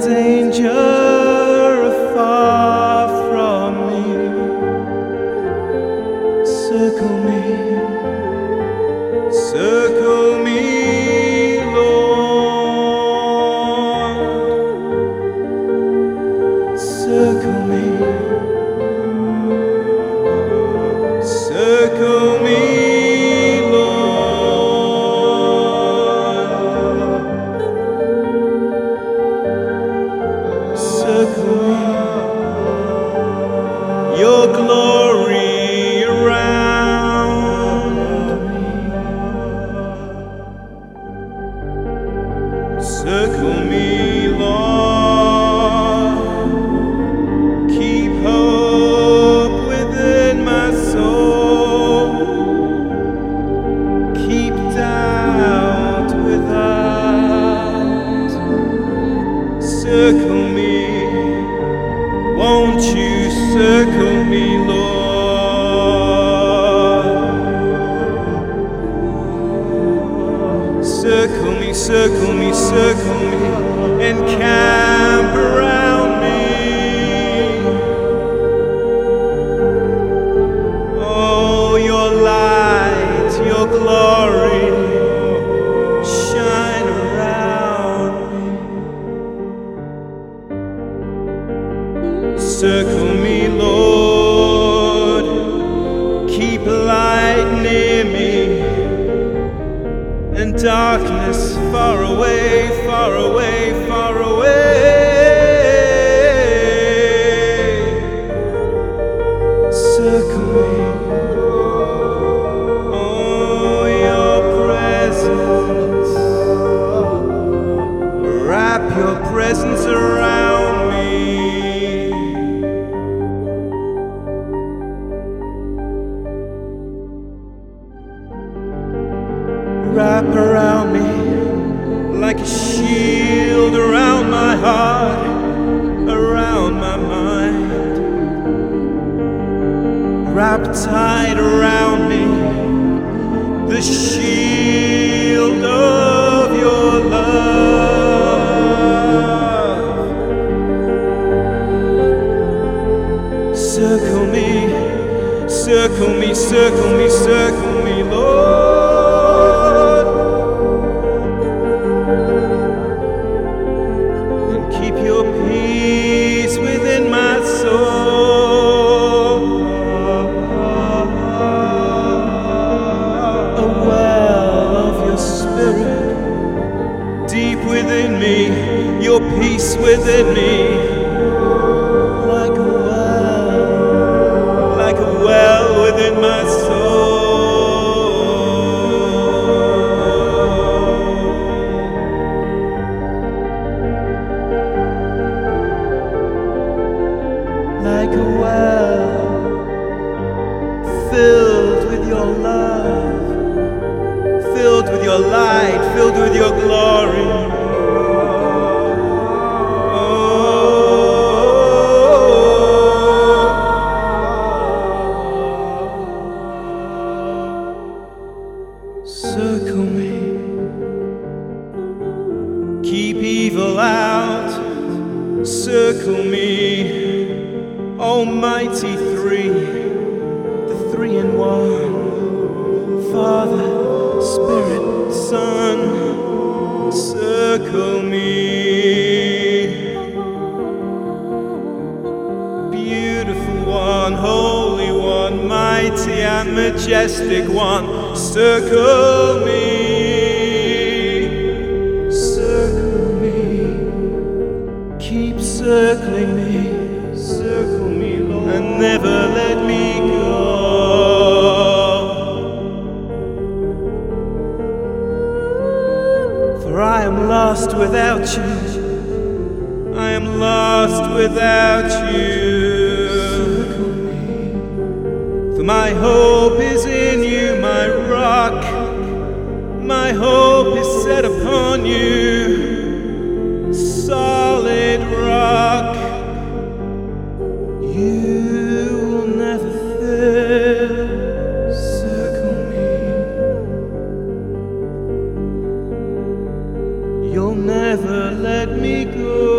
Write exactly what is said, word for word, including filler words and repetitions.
danger afar from me. Circle me, circle me, Lord. Circle me, circle me, Lord. Circle me, your glory around me. Circle me, Lord. Keep hope within my soul. Keep doubt without. Circle me, won't you circle me, Lord? Circle me, circle me, circle me, and camp around me. Oh, your light, your glory, shine around me. Circle me, Lord, keep light near me, and darkness far away, far away, far away. Circle me, oh, your presence, wrap your presence around me. Wrap around me like a shield around my heart, around my mind. Wrap tight around me the shield of your love. Circle me, circle me, circle me, circle me, Lord. Keep your peace within my soul. A well of your spirit deep within me, your peace within me. Like a well, like a well within my soul. Like a well filled with your love, filled with your light, filled with your glory. Oh, circle me, keep evil out, circle me. Almighty three, the three in one, Father, Spirit, Son, circle me. Beautiful one, holy one, mighty and majestic one, circle me. Circle me, keep circling me. Circle me, Lord, and never let me go. For I am lost without you. I am lost without you. Circle me. For my hope is in you, my rock. My hope is set upon you, solid rock. You will never fail. Circle me. You'll never let me go.